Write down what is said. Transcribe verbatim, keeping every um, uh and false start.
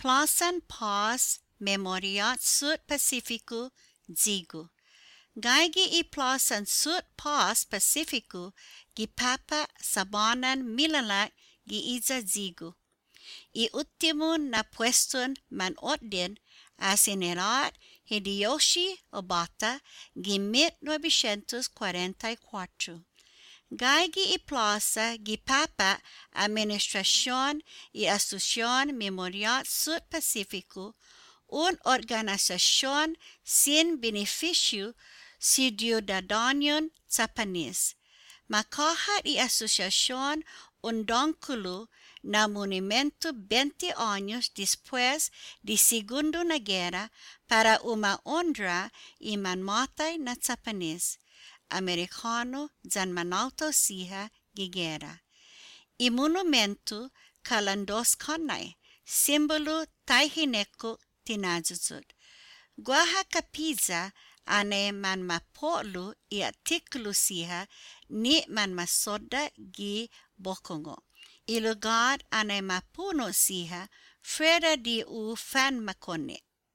Plasan paz memoriat Sud Pacificu zigu. Gaigi i plasan Sud paz Pacificu gi papa sabanan milalak gi iza zigu. I ultimo na pueston man ordem asinalat Hideyoshi Obata gi mil novecientos quarenta y cuatro. Gaigi i plaza gi papa Administración y Asociación Memorial Sud Pacífico, una organización sin beneficio ciudadano japonés. Makahat y asociación undangkulu na monumento veinte años después de Segunda Guerra para uma honra y manmatay na japonés, americano zan manauto siha giguera. I monumento kalandos kanay, simbolo taihineko tinazuzut. Guaha kapiza ane man mapolu i artikulu siha ni man masoda gi bokongo. I lugar ane mapuno siha fuera de u fan makone.